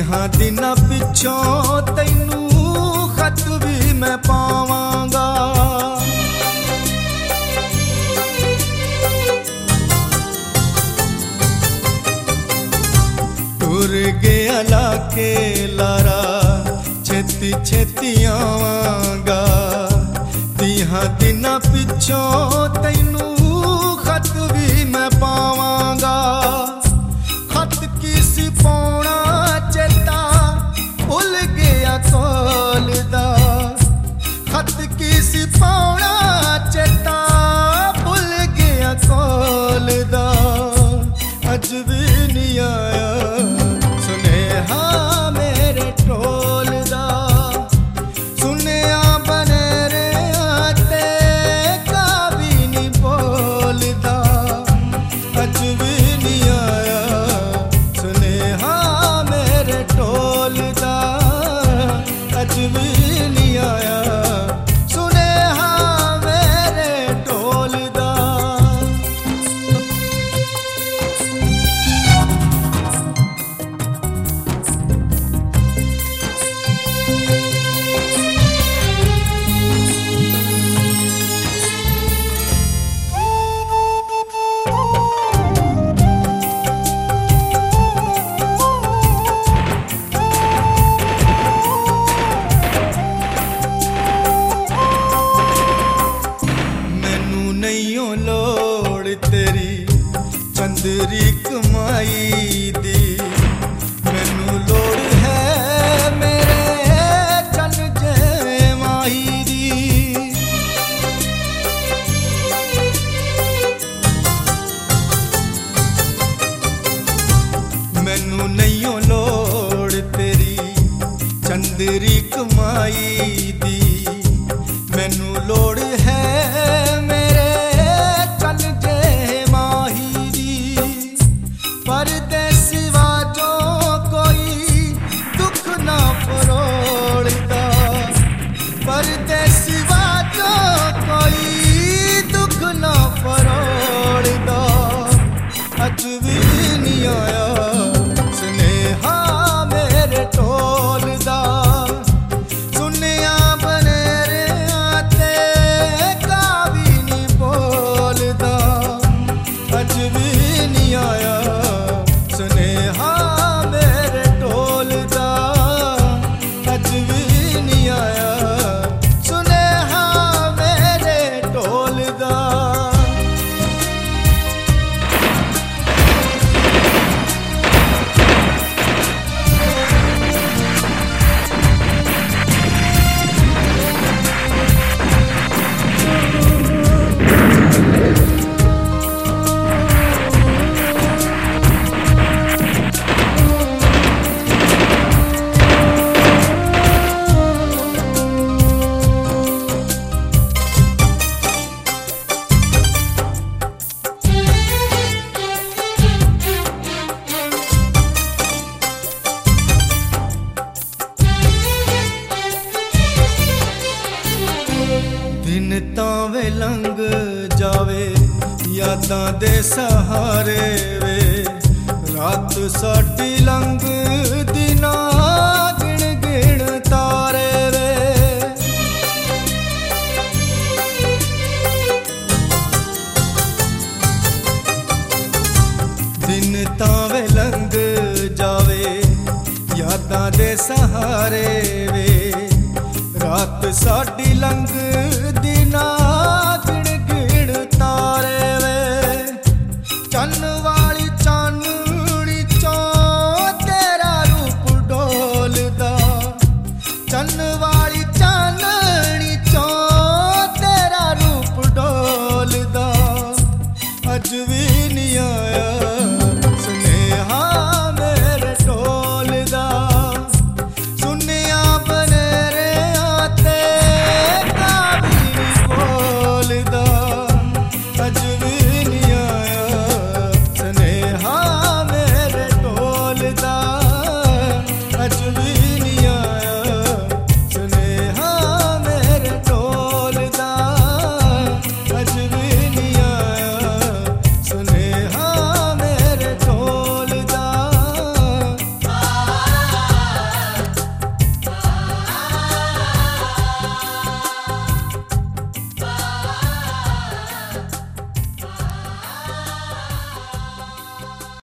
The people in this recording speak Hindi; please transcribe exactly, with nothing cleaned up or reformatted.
तीहां दिनां पिछों तैनू खत भी मैं पावांगा। टुर गया लाके लारा छेती छेती आवांगा। तीहां दिनां पिछों तैनू खत भी मैं पावांगा। खत किसी पाउणा चेता भुल गया कोल दा। खत किसी पाउणा चेता भुल गया कोल दा। अज भी नहीं आया सुनेहा मेरे टोल दा। सुनिया बनेरे आते का भी नहीं बोलदा। अज भी नहीं आया सुनेहा मेरे टोल दा। अज भी नहीं आया सुनेहा मेरे टोल दा। लोड़ तेरी चंदरी कमाई दी। मैनू लोड़ है मेरे चन जे माही दी। मैनू नहीं लोड़ तेरी चंदरी कमाई दी। मैनू लोड़ है परदेसी वाजों कोई दुख ना फरोड़दा। परदेसी वाजों कोई दुख ना फरोड़दा। अज भी नहीं आया सुनेहा मेरे टोल दा। सुनिया बनेरे आते का भी नहीं बोलदा। अज भी नहीं आया सुनेहा मेरे टोल दा। अज भी नहीं आया सुनेहा मेरे टोल दा। दिन तावे लंघ जावे यादां दे सहारे वे। रात साडी लंघ दिना गिण गिण तारे वे। दिन तावे लंघ जावे यादां दे सहारे वे। रात साडी लंघ